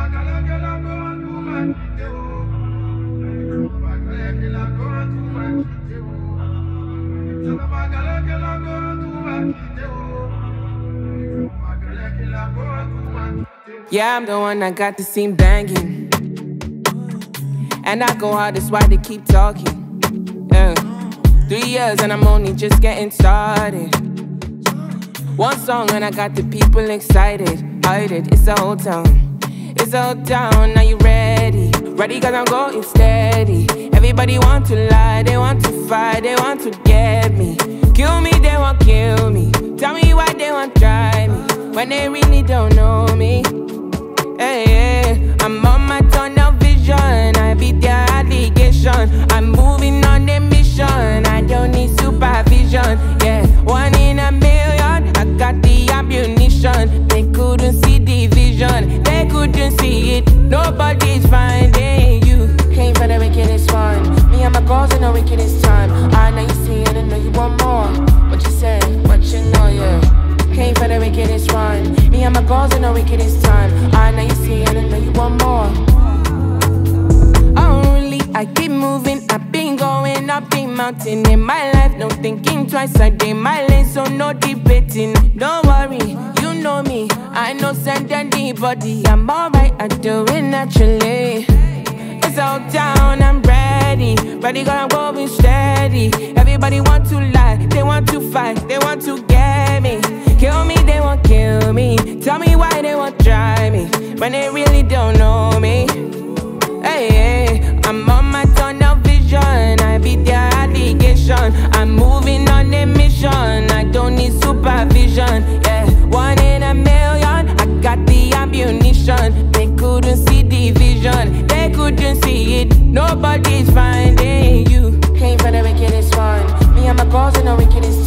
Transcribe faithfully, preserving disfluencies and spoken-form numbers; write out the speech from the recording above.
Yeah, I'm the one that got the scene banging, and I go hard, that's why they keep talking. Yeah. Three years and I'm only just getting started. One song and I got the people excited. I did, it's a whole town. It's a whole town, are you ready? Ready cause I'm going steady. Everybody want to lie, they want to fight, they want to get me. Kill me, they won't kill me. Tell me why they won't try me when they really don't know me. Hey, hey, I'm on my tunnel vision, I beat their allegation. I'm moving on the mission, I don't need supervision. Yeah, one in a million, I got the ammunition. They couldn't see the vision, they couldn't see it. Nobody's finding you. Came for the wickedest one. Me and my girls in the wickedest time. I know you see it and know you want more. What you say, what you know, yeah. Came for the wickedest one. Me and my girls in the wickedest time. I know you see it and know you want more. Only I keep moving, I've been going up the mountain in my life. No thinking twice, I did my lane, so no debating. Don't worry, you know me, I know send anybody. I'm alright, I do it naturally. It's out down, I'm ready. Ready, cause I'm going steady. Everybody want to lie, they want to fight, they want to get me. Kill me, they won't kill me. Tell me why they won't try me when they really don't know me. Hey, hey, I'm on my tunnel vision, I beat their allegation. I'm moving on a mission, I don't need supervision. Yeah, one in a million, I got the ammunition. They couldn't see the vision, they couldn't see it. Nobody's finding you. Came for the wickedest one. Me and my girls in the wickedest